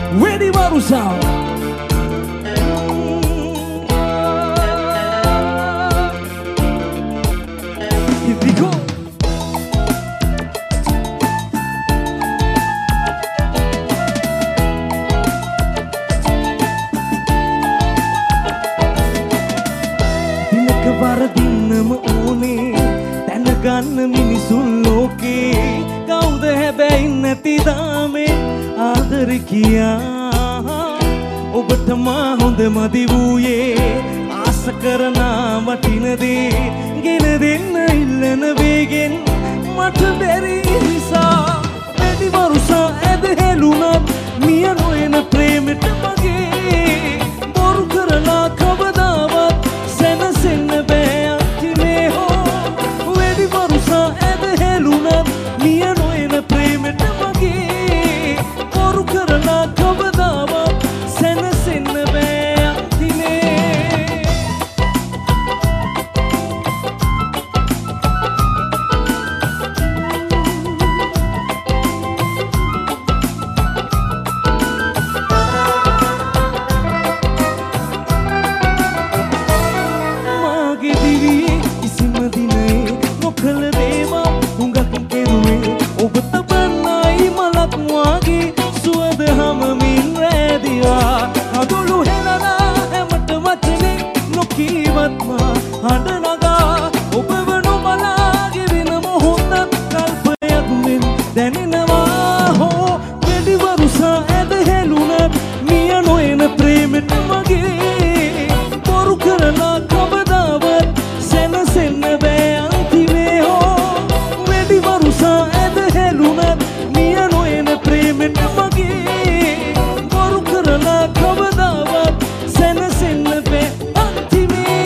Ready Marusa. Here we go. Dinaka varadinama one දැනගන්න මිනිසුන් ලෝකේ කවුද හැබැයි නැති දාමේ ආදර කියා ඔබට මා හොඳ මදි වූයේ ආස කරන වටින දේ ගෙන දෙන්න ඉල්ලන වේගෙන් මට බැරි නිසා වැඩි වරුසා ඇද හෙළුණත් මිය නොයන ප්‍රේමෙට මගේ බොරු කරලා කවදාවත් සැනසෙන්න බෑ අන්තිමේ හෝ වැඩි වරුසා ඇද හෙළුණත් මිය නොයන ප්‍රේමෙට මගේ බොරු කරලා කවදාවත් සැනසෙන්න බෑ අන්තිමේ මාගේ දිවියේ කිසිම දිනේ නොකළ දේවා හුඟක් කෙරුවේ ඔබ තබන්නයි මලක් වාගේ සුවඳ හමමින් රැදියා අඳුළු හෙලලා හැමත වචනේ නොකීවත් මා හඬ නගා ඔබ වනු බලාගේ වෙන මොහොතක් කල්පයක් මෙන් දැනෙනවා හෝ වැඩි වරුසා ඇද හෙළුණත් මිය නොයන ප්‍රේමෙට මගේ බොරු කරලා කවදාවත් සැනසෙන්න බෑ අන්තිමේ හෝ වැඩි වරුසා ඇද හෙළුණත් මිය නොයන ප්‍රේමෙට මගේ බොරු කරලා කවදාවත් සැනසෙන්න බෑ අන්තිමේ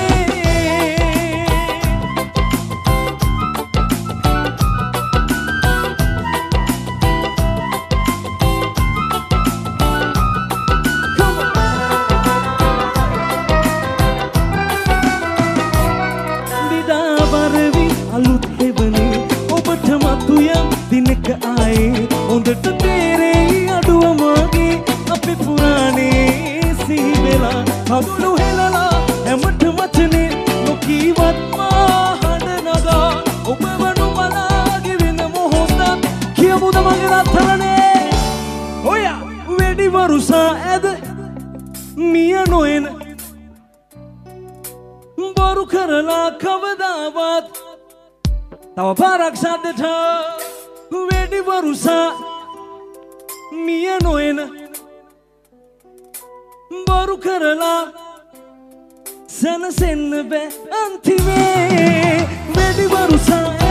විඩා බරවි අලුත් හෙවනේ ඔබට මතු යම් දිනක ආයේ හොඳට තේරෙයි අඩුව මාගේ අපේ පුරාණේ සිහි වෙලා අඳුළු හෙලලා හැමත වචනේ නොකීවත් මා හඬ නගා ඔබ වනු බලාගේ වෙන මොහොතක් කියමුද මගේ රත්තරනේ ඔය වැඩි වරුසා ඇද මිය නොයන බොරු කරලා කවදාවත් තව පාරක් සද්දට වැඩි වරුසා මිය නොයන බොරු කරලා සැනසෙන්න බෑ අන්තිමේ වැඩි වරුසා